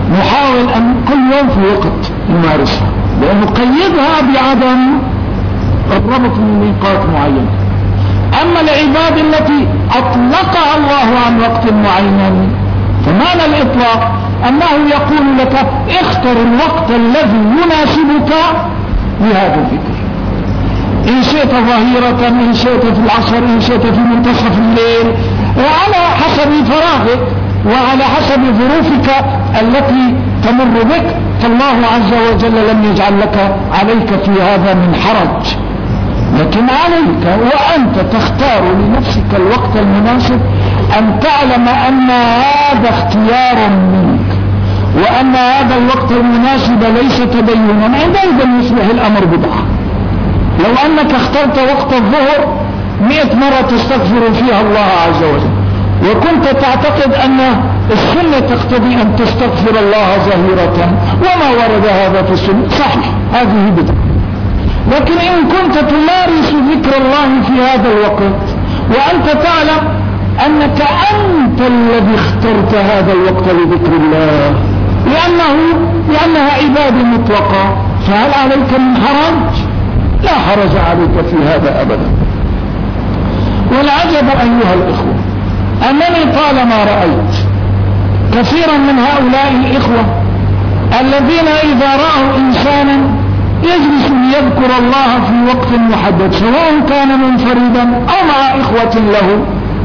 نحاول أن كل يوم في وقت نمارسها، لأنه قيدها بعدم الربط من ميقات معين. أما العبادة التي أطلقها الله عن وقت معين، فمعنى الإطلاق أنه يقول لك اختر الوقت الذي يناسبك لهذا الذكر، إن شئت ظهيرة، إن شئت في العصر، إن شئت في منتصف الليل، وعلى حسب فراغك وعلى حسب ظروفك التي تمر بك. فالله عز وجل لم يجعل لك عليك في هذا من حرج، لكن عليك وأنت تختار لنفسك الوقت المناسب أن تعلم أن هذا اختيار منك، وأن هذا الوقت المناسب ليس تدينا، عندئذ يصبح الأمر بدعة. لو أنك اخترت وقت الظهر 100 مرة تستغفر فيها الله عز وجل، وكنت تعتقد أن السنة تقتضي أن تستغفر الله ظهيرة وما ورد هذا في السنة، صحيح هذه بدعة. لكن إن كنت تمارس ذكر الله في هذا الوقت وأنت تعلم أنك أنت الذي اخترت هذا الوقت لذكر الله لأنها عبادة مطلقة، فهل عليك من حرج؟ لا حرج عليك في هذا أبدا. والعجب أيها الإخوة أنني طالما رأيت كثيرا من هؤلاء الإخوة الذين إذا رأوا إنسانا يجلس ليذكر الله في وقت محدد، سواء كان منفردا أو مع إخوة له،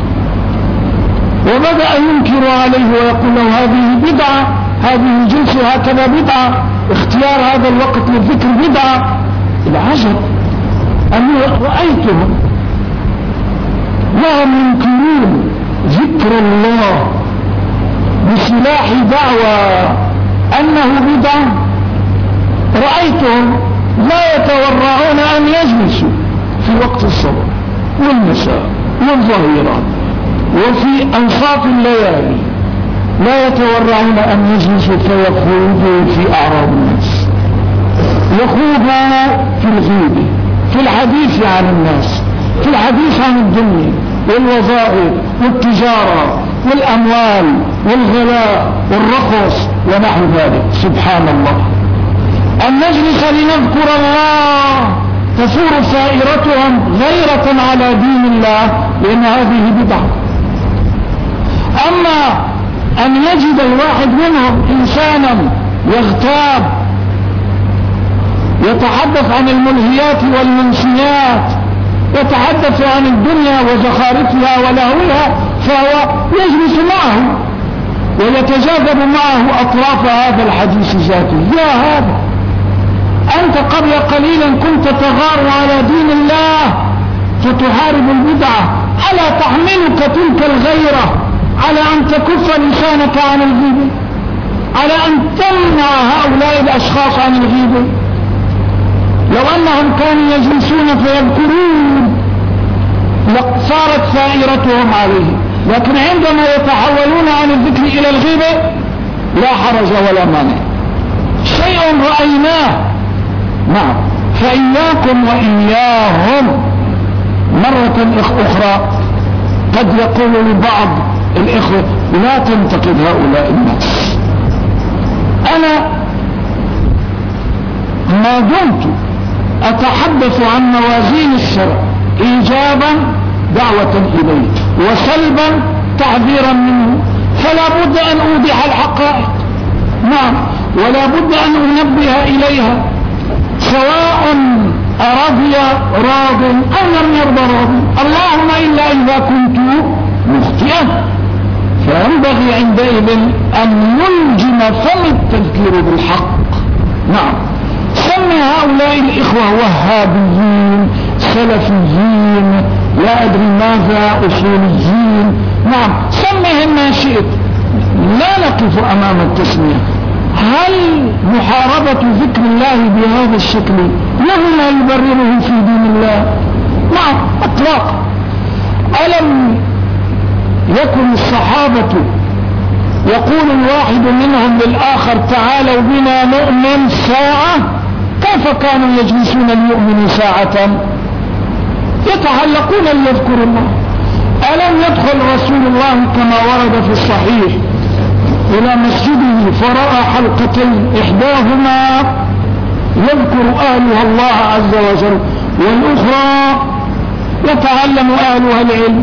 وبدأ ينكر عليه ويقول له هذه بدعة، هذه الجلسة هكذا بدعة، اختيار هذا الوقت للذكر بدعة. العجب أني رأيتهم وهم ينكرون ذكر الله بسلاح دعوى أنه بدعة، رأيتهم لا يتورعون أن يجلسوا في وقت الصباح والمساء والظهيرة وفي أنصاف الليالي، لا يتورعون أن يجلسوا فيخوضوا في أعراض الناس، يخوضوا في الغيبة، في الحديث عن الناس، في الحديث عن الدنيا والوظائف والتجارة والأموال والغلاء والرخص ونحو ذلك. سبحان الله، أن نجلس لنذكر الله تثور سائرتهم غيرة على دين الله، لأن هذه بدعة. أما أن يجد الواحد منهم إنسانا يغتاب يتحدث عن الملهيات والمنسيات، يتحدث عن الدنيا وزخارفها ولهوها، فهو يجلس معه ويتجاذب معه أطراف هذا الحديث ذاته. يا هذا أنت قبل قليلا كنت تغار على دين الله فتحارب البدعة، ألا تحملك تلك الغيرة على أن تكف لسانك عن الغيبة، على أن تمنع هؤلاء الأشخاص عن الغيبة؟ لو أنهم كانوا يجلسون فيذكرون لصارت ثائرتهم عليه، لكن عندما يتحولون عن الذكر إلى الغيبة لا حرج ولا مانع. شيء رأيناه، نعم. فإياكم وإياهم. مرة أخرى قد يقول لبعض الإخوة لا تنتقد هؤلاء الناس. أنا ما دمت أتحدث عن موازين الشرع إيجابا دعوة إليه وسلبا تعذيرا منه، فلا بد أن أوضح الحقائق، نعم، ولا بد أن أنبه إليها، سواء أرضي راض أو لم يرضى راض، اللهم إلا إذا كنت مخطئا، فينبغي عندئذ أن يلجم فم التذكير بالحق. نعم، سمي هؤلاء الإخوة وهابيين، سلفيين، لا أدري ماذا، أصوليين، نعم، سميهم ما شئت، لا نقف أمام التسمية. هل محاربة ذكر الله بهذا الشكل له ما يبرره في دين الله؟ نعم، اطلاق. ألم يكن الصحابة يقول الواحد منهم للآخر تعالوا بنا نؤمن ساعة؟ كيف كانوا يجلسون ليؤمنوا ساعة؟ يتعلقون ليذكروا الله. ألم يدخل رسول الله كما ورد في الصحيح إلى مسجده فرأى حلقتين، إحداهما يذكر أهلها الله عز وجل، والأخرى يتعلم أهلها العلم.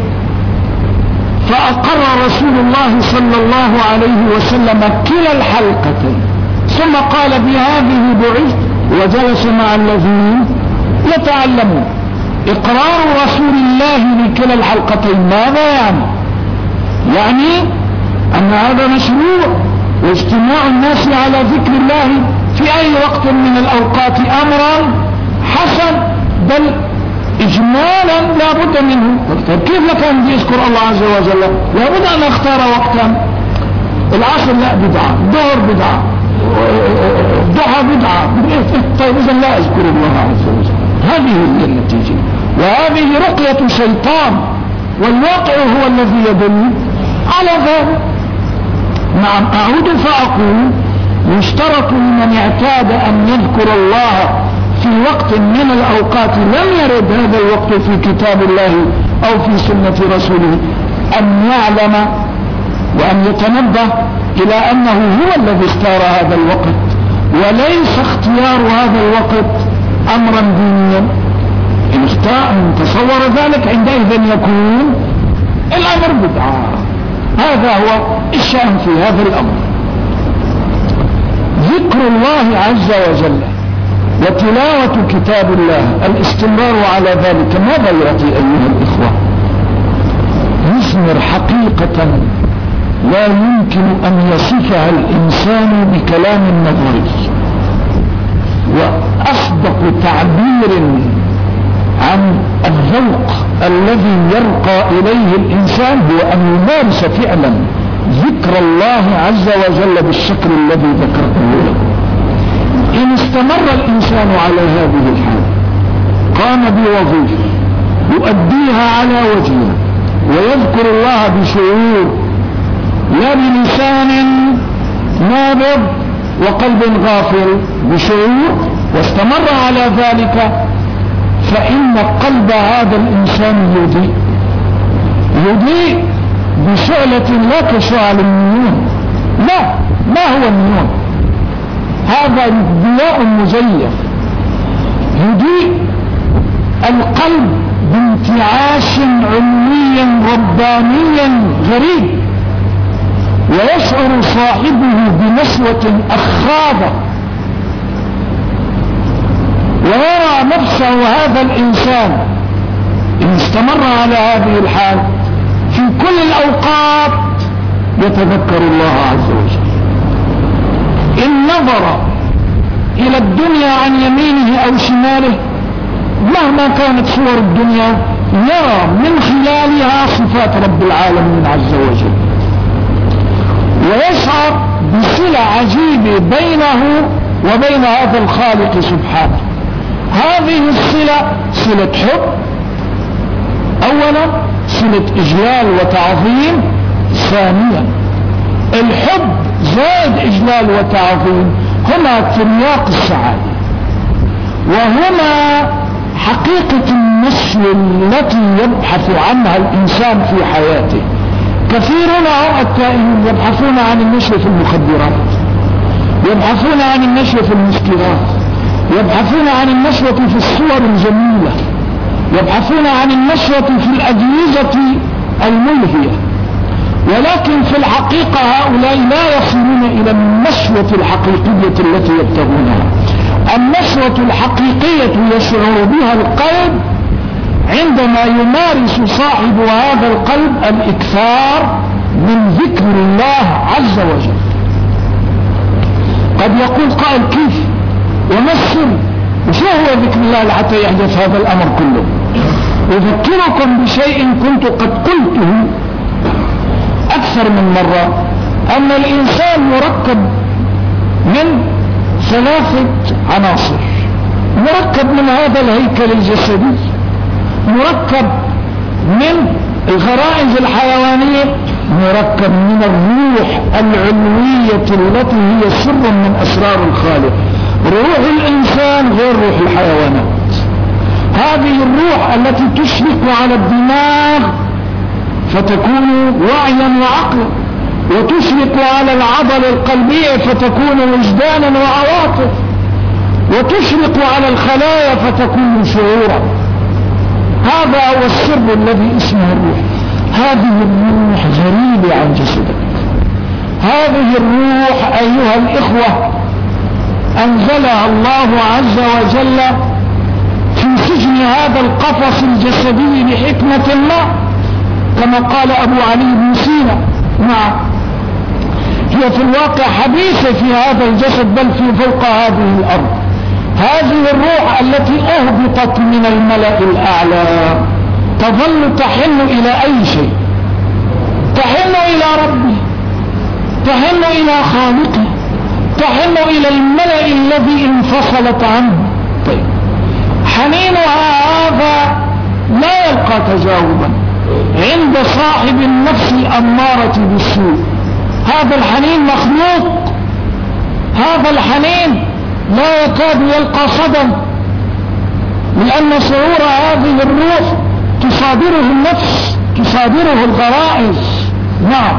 فأقر رسول الله صلى الله عليه وسلم كلا الحلقتين، ثم قال بهذه بعثت، وجلس مع الذين يتعلمون. إقرار رسول الله لكلا الحلقتين ماذا يعني؟ يعني أن هذا مشروع، واجتماع الناس على ذكر الله في أي وقت من الأوقات أمرا حسن، بل إجمالا لا بد منه. كيف لك أن يذكر الله عز وجل؟ لا بد أن أختار وقتا. العصر لا بدعة، الظهر بدعة، الضحى بدعة. طيب إذا لا أذكر الله عز وجل. هذه هي النتيجة، وهذه رقية شيطان، والواقع هو الذي يدل على ذلك. نعم، أعود فأقول يشترط لمن اعتاد أن يذكر الله في وقت من الأوقات لم يرد هذا الوقت في كتاب الله أو في سنة رسوله أن يعلم وأن يتنبه إلى أنه هو الذي اختار هذا الوقت، وليس اختيار هذا الوقت أمرا دينيا. إن تصور ذلك عندئذ يكون الأمر بدعة. هذا هو الشأن في هذا الأمر. ذكر الله عز وجل وتلاوة كتاب الله، الاستمرار على ذلك ماذا يعطي أيها الإخوة؟ يثمر حقيقة لا يمكن أن يصفها الإنسان بكلام نظري. وأصدق تعبير عن الذوق الذي يرقى إليه الإنسان هو أن يمارس فعلا ذكر الله عز وجل بالشكل الذي ذكرته له. إن استمر الإنسان على هذه الحال، قام بوظيفة يؤديها على وجهها، ويذكر الله بشعور لا بلسان نابض وقلب غافل، بشعور، واستمر على ذلك، فإن قلب هذا الإنسان يضيء بشعلة لا كشعل النيون. لا، ما هو النيون؟ هذا ضياء مزيف يضيء القلب بانتعاش علمي رباني غريب، ويشعر صاحبه بنشوة أخاذة، ويرى نفسه هذا الإنسان إن استمر على هذه الحال في كل الأوقات يتذكر الله عز وجل. إن نظر إلى الدنيا عن يمينه أو شماله مهما كانت صور الدنيا يرى من خلالها صفات رب العالمين عز وجل، ويشعر بصلة عجيبة بينه وبين هذا الخالق سبحانه. هذه الصلة صلة حب أولا، صلة إجلال وتعظيم ثانيا. الحب زائد إجلال وتعظيم هما ترياق السعادة، وهما حقيقة النشوة التي يبحث عنها الإنسان في حياته. كثيرون التائهون يبحثون عن النشوة في المخدرات، يبحثون عن النشوة في المسكرات، يبحثون عن النشوة في الصور الجميلة، يبحثون عن النشوة في الأجهزة الملهية، ولكن في الحقيقة هؤلاء لا يصلون إلى النشوة الحقيقية التي يبتغونها. النشوة الحقيقية يشعر بها القلب عندما يمارس صاحب هذا القلب الإكثار من ذكر الله عز وجل. قد يقول قائل كيف وما السر وشو هو ذكر الله حتى يحدث هذا الأمر كله؟ أذكركم بشيء كنت قد قلته أكثر من مرة، أن الإنسان مركب من 3 عناصر. مركب من هذا الهيكل الجسدي، مركب من الغرائز الحيوانية، مركب من الروح العلوية التي هي سر من أسرار الخالق. روح الإنسان غير روح الحيوانات. هذه الروح التي تشرق على الدماغ فتكون وعيا وعقلا، وتشرق على العضل القلبية فتكون وجدانا وعواطف، وتشرق على الخلايا فتكون شعورا. هذا هو السر الذي اسمه الروح. هذه الروح غريبة عن جسدك. هذه الروح أيها الإخوة أنزلها الله عز وجل في سجن هذا القفص الجسدي لحكمة ما، كما قال أبو علي بن سينا. نعم، هي في الواقع حبيسة في هذا الجسد بل في فوق هذه الأرض. هذه الروح التي أهبطت من الملأ الأعلى تظل تحن إلى أي شيء، تحن إلى ربه، تحن إلى خالقه، تحن إلى الملأ الذي انفصلت عنه. طيب، حنينها هذا لا يلقى تجاوبا عند صاحب النفس الأمارة بالسوء. هذا الحنين مخلوق، هذا الحنين لا يكاد يلقى صدى، لأن شعور هذه الروح تصادره النفس، تصادره الغرائز. نعم،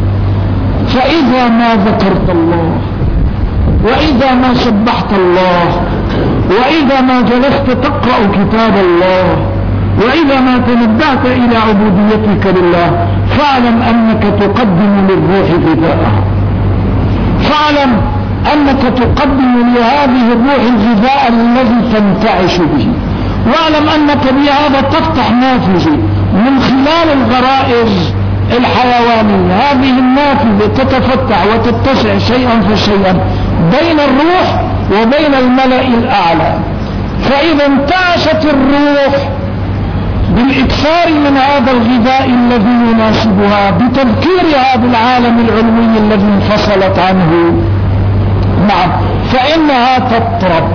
فإذا ما ذكرت الله، وإذا ما سبحت الله، وإذا ما جلست تقرأ كتاب الله، وإذا ما تنبهت إلى عبوديتك لله، فاعلم أنك تقدم للروح غذاءها. فاعلم أنك تقدم لهذه الروح الغذاء الذي تنتعش به، واعلم أنك بهذا تفتح نافذة من خلال الغرائز الحيوانية. هذه النافذة تتفتح وتتسع شيئا فشيئا بين الروح وبين الملأ الأعلى. فإذا انتعشت الروح بالإكثار من هذا الغذاء الذي يناسبها بتذكيرها بالعالم العلوي الذي انفصلت عنه، نعم، فإنها تطرب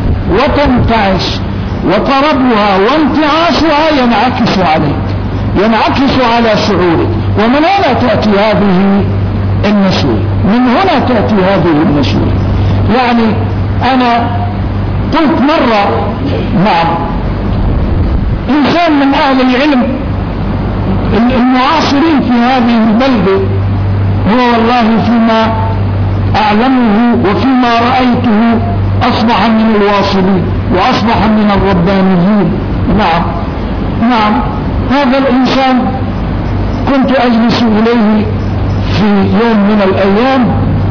وتنتعش، وطربها وانتعاشها ينعكس عليك، ينعكس على شعورك. ومن هنا تأتي هذه النشوة، من هنا تأتي هذه النشوة. يعني أنا قلت مرة، نعم، إنسان من أهل العلم المعاصرين في هذه البلدة، هو والله فيما أعلمه وفيما رأيته أصبح من الواصلين وأصبح من الربانيين. نعم نعم، هذا الإنسان كنت أجلس إليه في يوم من الأيام،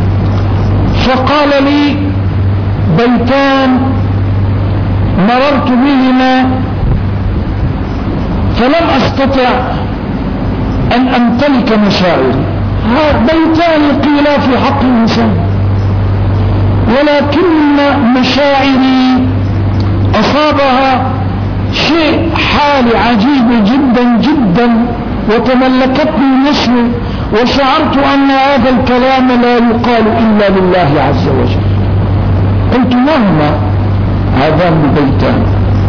فقال لي بيتان مررت بهما فلم أستطع أن أمتلك مشاعري. بيتان قيلا في حق الإنسان، ولكن مشاعري أصابها شيء حال عجيب جدا جدا، وتملكتني النشوة، وشعرت أن هذا الكلام لا يقال إلا لله عز وجل. قلت لهما هذان البيتان؟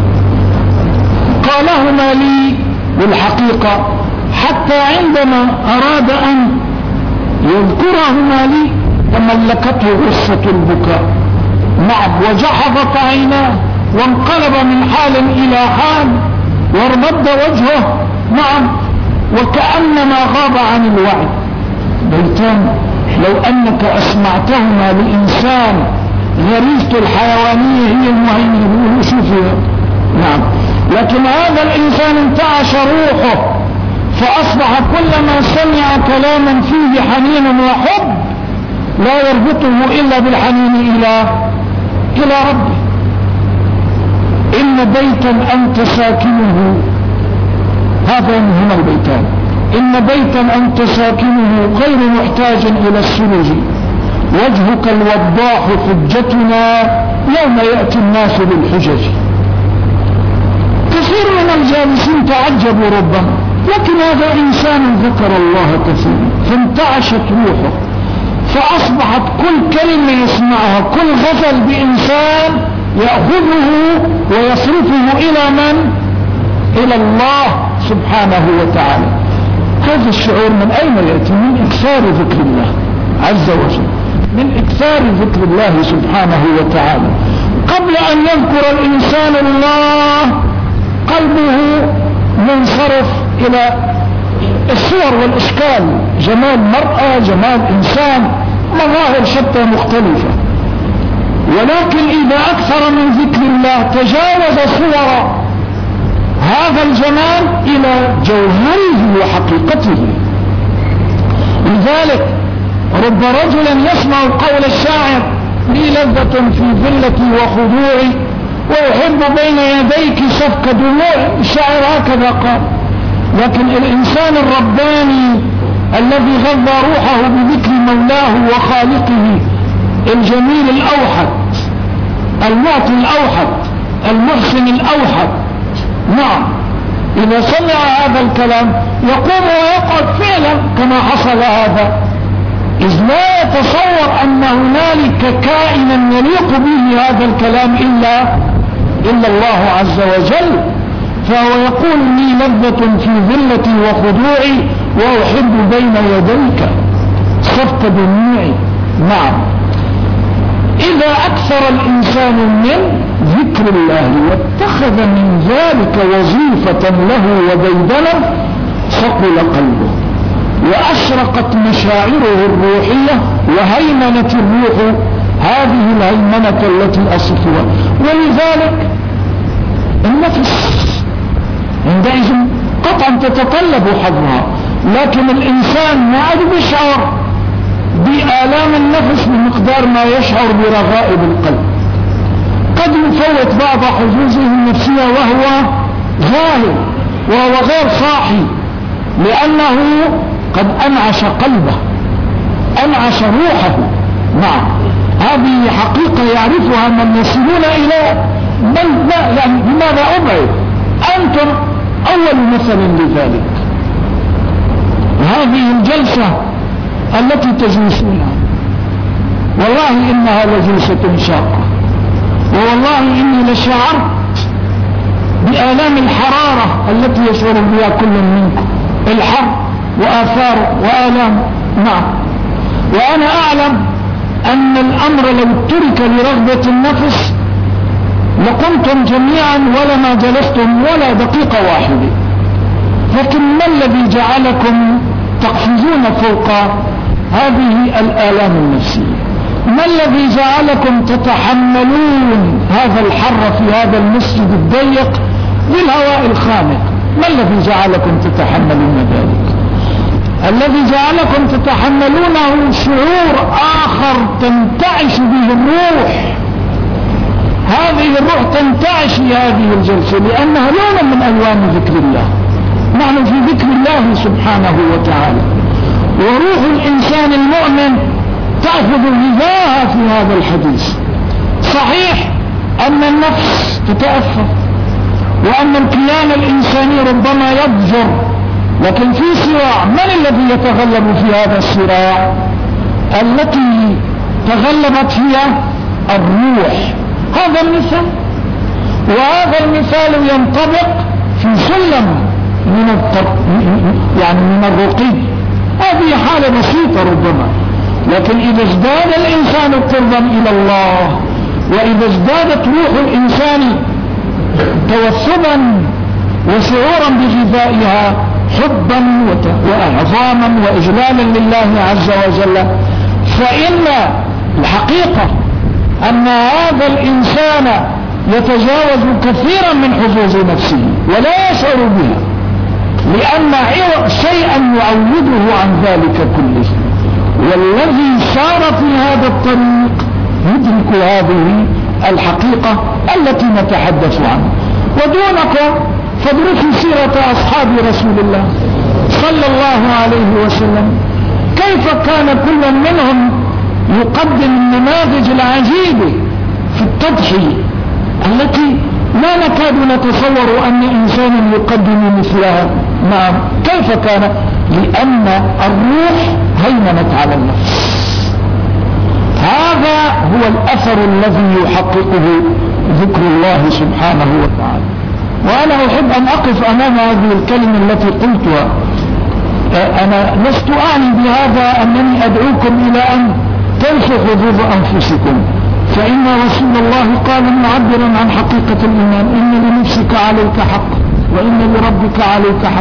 قالهما لي بالحقيقة حتى عندما أراد أن يذكرهما لي تملكته غصة البكاء. نعم، وجحظت عيناه وانقلب من حال إلى حال وارمد وجهه، نعم، وكأنما غاب عن الوعي. بيتان لو أنك أسمعتهما لإنسان غريزته الحيوانية هي المهيمنة شوفها، نعم، لكن هذا الإنسان انتعش روحه، فأصبح كلما سمع كلاما فيه حنين وحب لا يربطه إلا بالحنين إلى ربه. إن بيتا أنت ساكنه، هذا هما البيتان، إن بيتا أنت ساكنه غير محتاج إلى السلج، وجهك الوضاح حجتنا يوم يأتي الناس بالحجج. كثير من الجالسين تعجبوا ربما، لكن هذا إنسان ذكر الله كثيرا فانتعشت روحه، فأصبحت كل كلمة يسمعها، كل غزل بإنسان يأخذه ويصرفه إلى من؟ إلى الله سبحانه وتعالى. هذا الشعور من أين يأتي؟ من إكثار ذكر الله عز وجل، من إكثار ذكر الله سبحانه وتعالى. قبل أن يذكر الإنسان الله قلبه منصرف إلى الصور والاشكال، جمال مرأة، جمال انسان، مظاهر شتى مختلفة. ولكن اذا اكثر من ذكر الله تجاوز صور هذا الجمال الى جوهره وحقيقته. لذلك رب رجل يسمع قول الشاعر: لي لذة في ذلتي وخضوعي واحب بين يديك سفك دموعي. الشاعر هكذا قال. لكن الانسان الرباني الذي غذى روحه بذكر مولاه وخالقه الجميل الاوحد، المعطي الاوحد، المحسن الاوحد، نعم، اذا سمع هذا الكلام يقوم ويقعد فعلا كما حصل هذا، إذ لا يتصور أن هنالك كائنا يليق به هذا الكلام إلا الله عز وجل. فهو يقول: لي لذة في ذلتي وخضوعي وأحب بين يديك سفك دموعي. نعم، إذا أكثر الإنسان من ذكر الله واتخذ من ذلك وظيفة له وديدنا ثقل قلبه وأشرقت مشاعره الروحية وهيمنة الروح هذه الهيمنة التي أصفها. ولذلك النفس عندئذ قطعا تتطلب حظها، لكن الإنسان ما عاد بيشعر بآلام النفس بمقدار ما يشعر برغائب القلب. قد يفوت بعض حظوظه النفسية وهو ظاهر وهو غير صاحي، لأنه قد أنعش قلبه، أنعش روحه. نعم، هذه حقيقة يعرفها من يصلون إلى بل لا، يعني بماذا أبعد؟ أنتم أول مثل لذلك. هذه الجلسة التي تجلسونها والله إنها لجلسة شاقة، ووالله إني لشعرت بآلام الحرارة التي يشعر بها كل منكم، الحر وآثار وآلام. نعم، وأنا أعلم أن الأمر لو ترك لرغبة النفس لقمتم جميعا ولما جلستم ولا دقيقة واحدة. لكن ما الذي جعلكم تقفزون فوق هذه الآلام النفسية؟ ما الذي جعلكم تتحملون هذا الحر في هذا المسجد الضيق بالهواء الخانق؟ ما الذي جعلكم تتحملون ذلك؟ الذي جعلكم تتحملونه شعور آخر تنتعش به الروح. هذه الروح تنتعش في هذه الجلسة لأنها لون من ألوان ذكر الله. نحن في ذكر الله سبحانه وتعالى، وروح الإنسان المؤمن تأخذ غذاها في هذا الحديث. صحيح أن النفس تتأثر وأن الكيان الإنساني ربما يضجر، لكن في صراع. من الذي يتغلب في هذا الصراع؟ التي تغلبت فيها الروح. هذا المثال، وهذا المثال ينطبق في سلم من الرقي. هذه حالة بسيطة ربما، لكن إذا ازداد الإنسان قربا إلى الله، وإذا ازدادت روح الإنسان توثبا وشعورا بغذائها حبا وإعظاما وإجلالا لله عز وجل، فإن الحقيقة أن هذا الإنسان يتجاوز كثيرا من حظوظ نفسه ولا يشعر بها، لأن شيئا يعوده عن ذلك كله. والذي سار في هذا الطريق يدرك هذه الحقيقة التي نتحدث عنها. ودونكم فادرسوا سيرة أصحاب رسول الله صلى الله عليه وسلم، كيف كان كل منهم يقدم النماذج العجيبة في التضحية التي لا نكاد نتصور أن إنسانا يقدم مثلها. نعم، كيف كان؟ لأن الروح هيمنت على النفس. هذا هو الأثر الذي يحققه ذكر الله سبحانه وتعالى. وأنا أحب أن أقف أمام هذه الكلمة التي قلتها. أنا لست أعني بهذا أنني أدعوكم إلى أن تنسوا حظوظ أنفسكم، فإن رسول الله قال معبرا عن حقيقة الإيمان: إن لنفسك عليك حق وإن لربك عليك حق.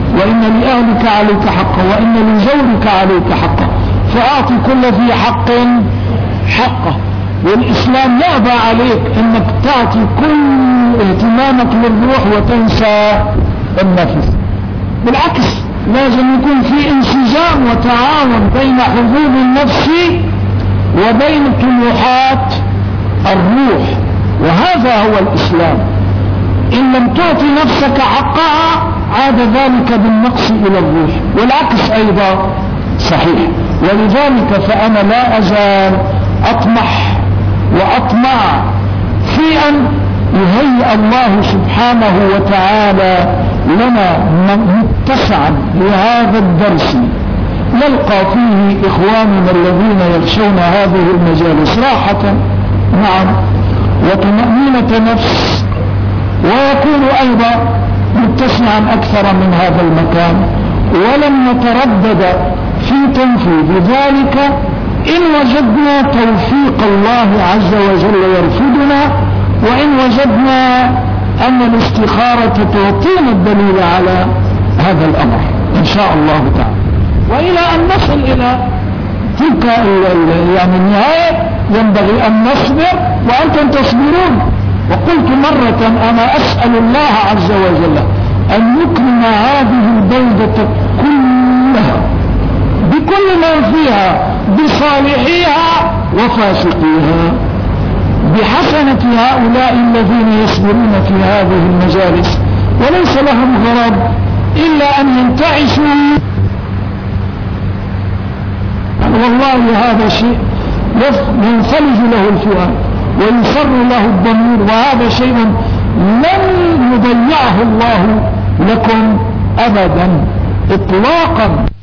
وإن لأهلك عليك حقا وإن لزوجك عليك حقا، فأعطي كل ذي حق حقه. والإسلام يأبى عليك أنك تعطي كل اهتمامك للروح وتنسى النفس، بالعكس لازم يكون في انسجام وتعاون بين حظوظ النفس وبين طموحات الروح، وهذا هو الإسلام. إن لم تعطي نفسك حقها عاد ذلك بالنقص إلى الروح، والعكس أيضا صحيح. ولذلك فأنا لا أزال أطمح وأطمع في أن يهيئ الله سبحانه وتعالى لنا متسعا لهذا الدرس نلقى فيه إخواننا الذين يخشون هذه المجالس راحة نعم وطمأنينة نفس، ويكون أيضا متسعا أكثر من هذا المكان، ولم نتردد في تنفيذ ذلك إن وجدنا توفيق الله عز وجل يرفضنا، وإن وجدنا أن الاستخارة تعطينا الدليل على هذا الأمر إن شاء الله تعالى. وإلى أن نصل إلى تلك يعني النهاية ينبغي أن نصبر وأنتم تصبرون. وقلت مرة أنا أسأل الله عز وجل أن يكرم هذه البلدة كلها بكل ما فيها بصالحيها وفاسقيها بحسنة هؤلاء الذين يصبرون في هذه المجالس وليس لهم غرض إلا أن ينتعشوا. والله هذا شيء ينفلج له الفؤاد ويسر له الضمير، وهذا شيء لن يضيعه الله لكم أبدا إطلاقا.